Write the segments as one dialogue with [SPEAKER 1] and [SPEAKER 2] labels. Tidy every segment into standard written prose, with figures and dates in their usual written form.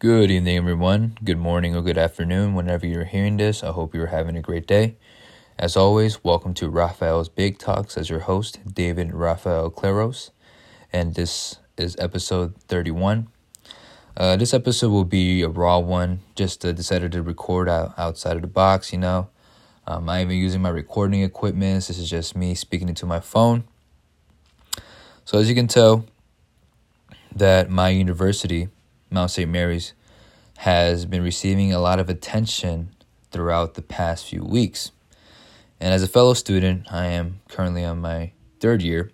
[SPEAKER 1] Good evening, everyone. Good morning or good afternoon, whenever you're hearing this. I hope you're having a great day. As always, welcome to Rafael's Big Talks as your host, David Rafael Claros. And this is episode 31. This episode will be a raw one. Just decided to record outside of the box, I'm not even using my recording equipment. This is just me speaking into my phone. So as you can tell, that my university, Mount St. Mary's, has been receiving a lot of attention throughout the past few weeks. And as a fellow student, I am currently on my third year.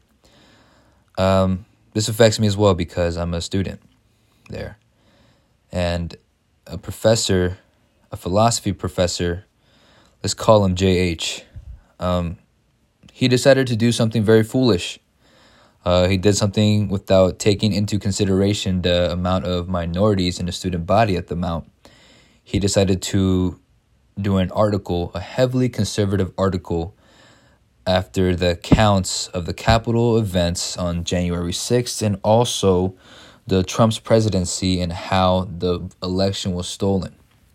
[SPEAKER 1] This affects me as well because I'm a student there. And a philosophy professor, let's call him JH, he decided to do something very foolish. He did something without taking into consideration the amount of minorities in the student body at the Mount. He decided to do an article, a heavily conservative article, after the counts of the Capitol events on January 6th and also the Trump's presidency and how the election was stolen.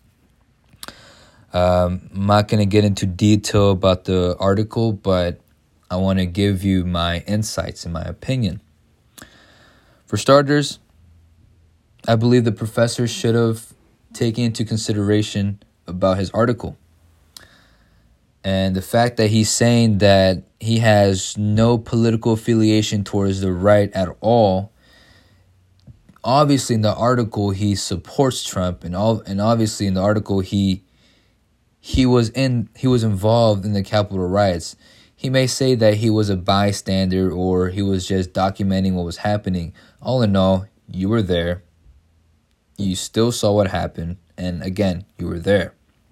[SPEAKER 1] I'm not going to get into detail about the article, but I want to give you my insights and my opinion. For starters, I believe the professor should have taken into consideration about his article. And the fact that he's saying that he has no political affiliation towards the right at all. Obviously, in the article, he supports Trump, and obviously in the article, he was involved in the Capitol riots. He may say that he was a bystander or he was just documenting what was happening. All in all, you were there. You still saw what happened. And again, you were there.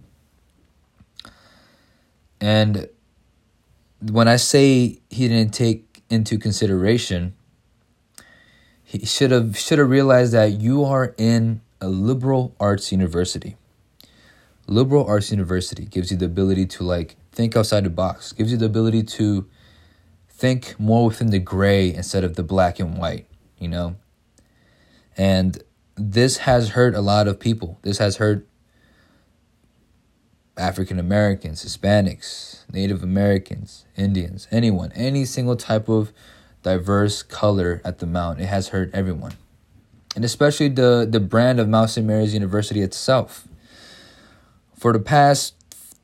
[SPEAKER 1] And when I say he didn't take into consideration, he should have realized that you are in a liberal arts university. Liberal arts university gives you the ability to think outside the box, gives you the ability to think more within the gray instead of the black and white, And this has hurt a lot of people. This has hurt African Americans, Hispanics, Native Americans, Indians, anyone, any single type of diverse color at the Mount. It has hurt everyone. And especially the brand of Mount St. Mary's University itself. For the past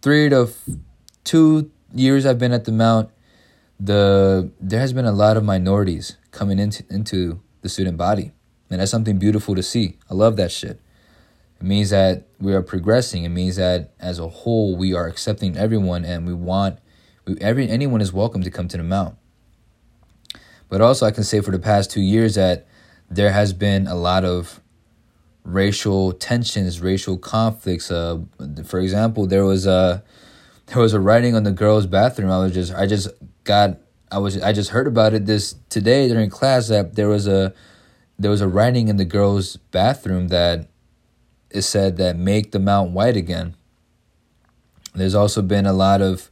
[SPEAKER 1] 2 years I've been at the Mount, there has been a lot of minorities coming into the student body. And that's something beautiful to see. I love that shit. It means that we are progressing. It means that as a whole, we are accepting everyone and anyone is welcome to come to the Mount. But also I can say for the past 2 years that there has been a lot of racial tensions, racial conflicts. For example, there was a writing on the girls' bathroom. I just heard about it today during class that there was a writing in the girls' bathroom that it said that make the Mount white again. There's also been a lot of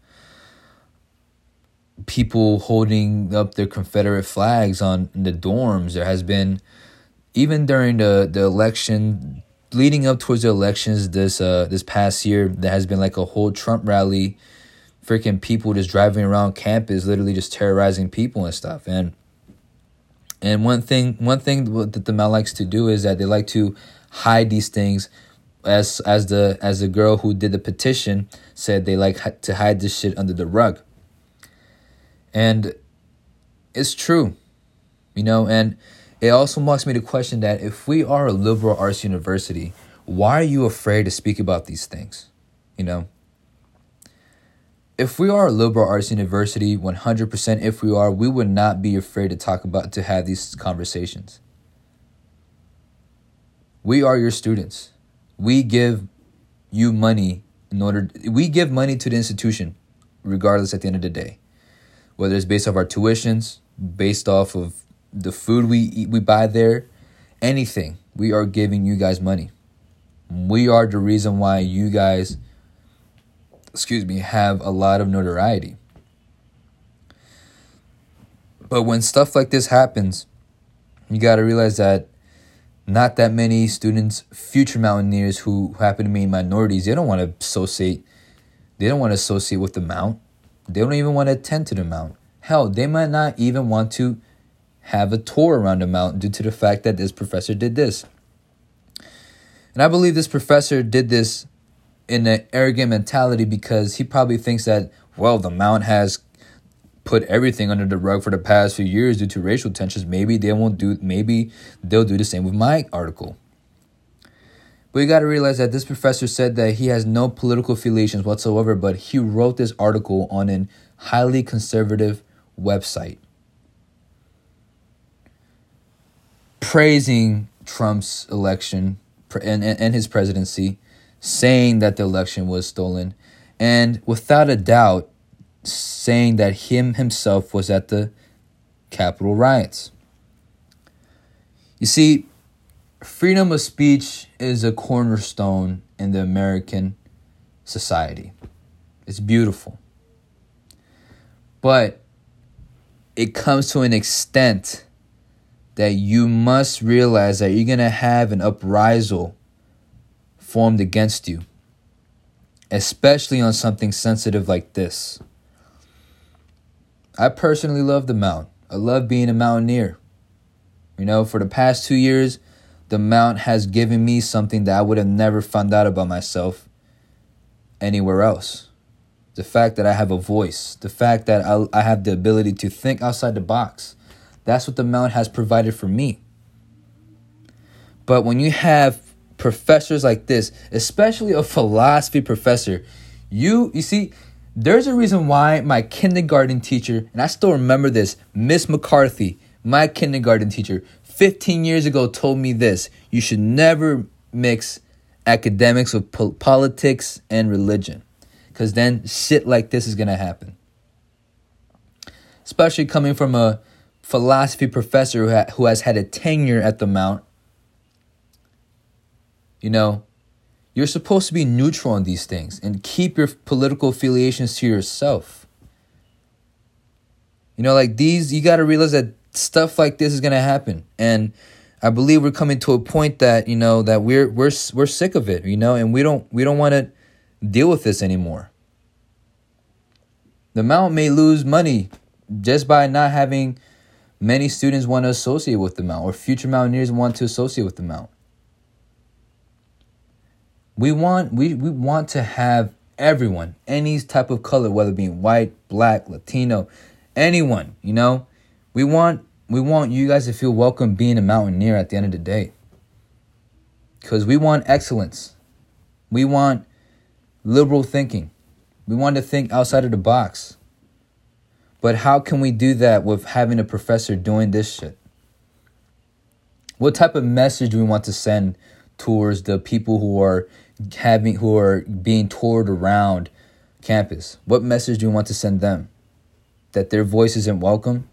[SPEAKER 1] people holding up their Confederate flags on the dorms. There has been, even during the election, leading up towards the elections this past year, there has been a whole Trump rally, freaking people just driving around campus, literally just terrorizing people and stuff. And one thing that the Mount likes to do is that they like to hide these things, as the girl who did the petition said, they like to hide this shit under the rug. And it's true, and it also marks me to question that if we are a liberal arts university, why are you afraid to speak about these things? If we are a liberal arts university, 100% if we are, we would not be afraid to have these conversations. We are your students. We give you money we give money to the institution, regardless at the end of the day. Whether it's based off our tuitions, based off of the food we eat, we buy there, anything, we are giving you guys money. We are the reason why you guys, have a lot of notoriety. But when stuff like this happens, you got to realize that not that many students, future mountaineers who happen to be minorities, they don't want to associate with the Mount. They don't even want to attend to the Mount. Hell, they might not even want to have a tour around the Mount due to the fact that this professor did this. And I believe this professor did this in an arrogant mentality because he probably thinks that, well, the Mount has put everything under the rug for the past few years due to racial tensions. Maybe they'll do the same with my article. But you got to realize that this professor said that he has no political affiliations whatsoever, but he wrote this article on a highly conservative website praising Trump's election and his presidency, saying that the election was stolen, and without a doubt saying that himself was at the Capitol riots. You see, freedom of speech is a cornerstone in the American society. It's beautiful. But it comes to an extent that you must realize that you're going to have an uprisal formed against you, especially on something sensitive like this. I personally love the Mount. I love being a mountaineer. You know, for the past 2 years, the Mount has given me something that I would have never found out about myself anywhere else. The fact that I have a voice, the fact that I have the ability to think outside the box. That's what the Mount has provided for me. But when you have professors like this, especially a philosophy professor, you see, there's a reason why my kindergarten teacher, and I still remember this, Miss McCarthy, my kindergarten teacher, 15 years ago told me this: you should never mix academics with politics and religion, because then shit like this is going to happen. Especially coming from a philosophy professor who has had a tenure at the Mount. You know, you're supposed to be neutral on these things and keep your political affiliations to yourself. You know, like these, you got to realize that stuff like this is going to happen. And I believe we're coming to a point that, you know, that we're sick of it, you know, and we don't want to deal with this anymore. The Mount may lose money just by not having many students want to associate with the Mount, or future mountaineers want to associate with the Mount. We want to have everyone, any type of color, whether it be white, black, Latino, anyone, you know. We want you guys to feel welcome being a mountaineer at the end of the day. Because we want excellence. We want liberal thinking. We want to think outside of the box. But how can we do that with having a professor doing this shit? What type of message do we want to send towards the people who are being toured around campus? What message do we want to send them? That their voice isn't welcome?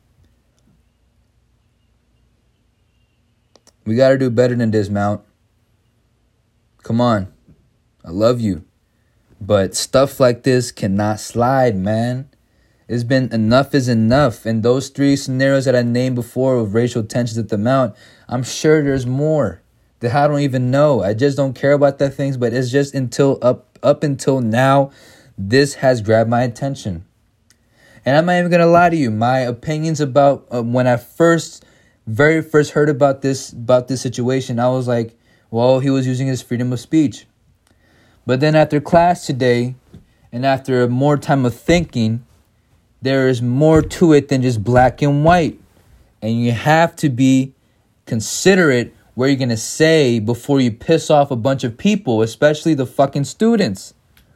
[SPEAKER 1] We got to do better than this, Mount. Come on. I love you. But stuff like this cannot slide, man. It's been enough is enough. And those 3 scenarios that I named before of racial tensions at the Mount, I'm sure there's more that I don't even know. I just don't care about that things. But it's just up until now, this has grabbed my attention. And I'm not even going to lie to you. My opinions about when I very first heard about this situation, I was like, well, he was using his freedom of speech. But then after class today, and after more time of thinking, there is more to it than just black and white. And you have to be considerate what you're going to say before you piss off a bunch of people, especially the fucking students.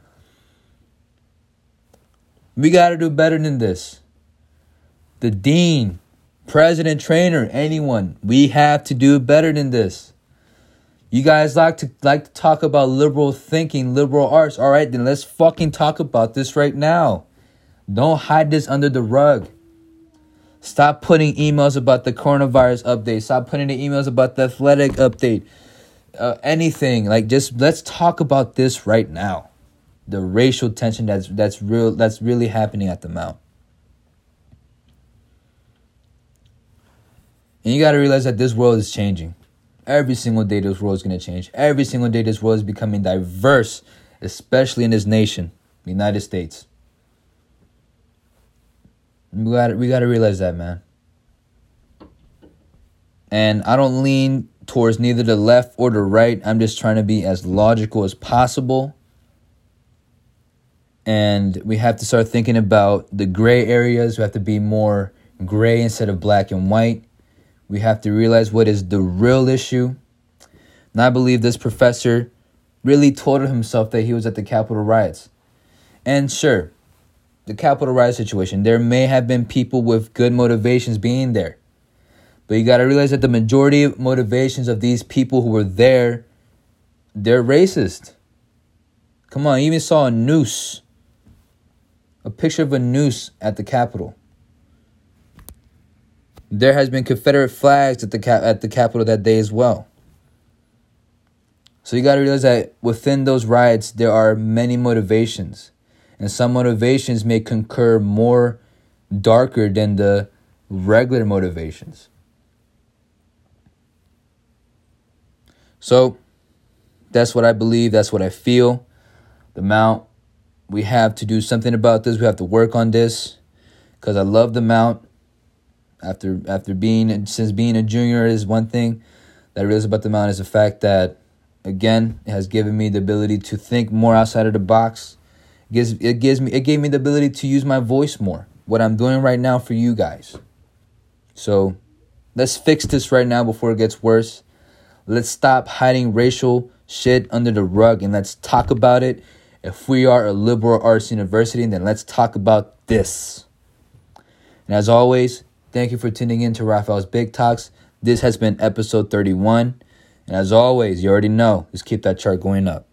[SPEAKER 1] We got to do better than this. The dean, president, trainer, anyone, we have to do better than this. You guys like to talk about liberal thinking, liberal arts. All right, then let's fucking talk about this right now. Don't hide this under the rug. Stop putting emails about the coronavirus update. Stop putting the emails about the athletic update. Anything. Like, just let's talk about this right now. The racial tension that's really happening at the Mount. And you got to realize that this world is changing. Every single day this world is going to change. Every single day this world is becoming diverse, especially in this nation, the United States. We got to realize that, man. And I don't lean towards neither the left or the right. I'm just trying to be as logical as possible. And we have to start thinking about the gray areas. We have to be more gray instead of black and white. We have to realize what is the real issue. And I believe this professor really told himself that he was at the Capitol riots. And sure, the Capitol riot situation, there may have been people with good motivations being there. But you got to realize that the majority of motivations of these people who were there, they're racist. Come on, I even saw a noose. A picture of a noose at the Capitol. There has been Confederate flags at the Capitol that day as well. So you got to realize that within those riots, there are many motivations. And some motivations may concur more darker than the regular motivations. So that's what I believe. That's what I feel. The Mount, we have to do something about this. We have to work on this because I love the Mount. After being a junior is one thing that I realize about the Mount is the fact that, again, it has given me the ability to think more outside of the box. It gave me the ability to use my voice more. What I'm doing right now for you guys. So let's fix this right now before it gets worse. Let's stop hiding racial shit under the rug and let's talk about it. If we are a liberal arts university, then let's talk about this. And as always, thank you for tuning in to Raphael's Big Talks. This has been episode 31. And as always, you already know, just keep that chart going up.